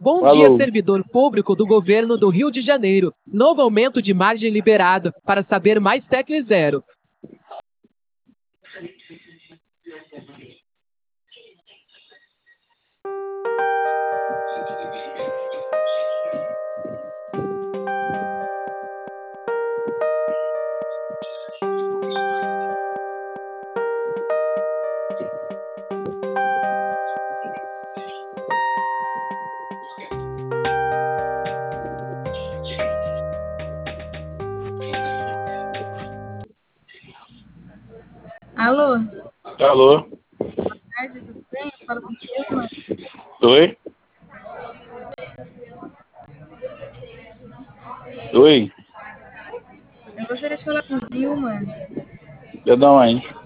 Bom dia, Alô. servidor público do governo do Rio de Janeiro. Novo aumento de margem liberado. Para saber mais, tecle 0. Alô, Alô. boa tarde, tudo bem? Fala com Dilma. Oi? Oi? Eu gostaria de falar com Dilma. Perdão, hein?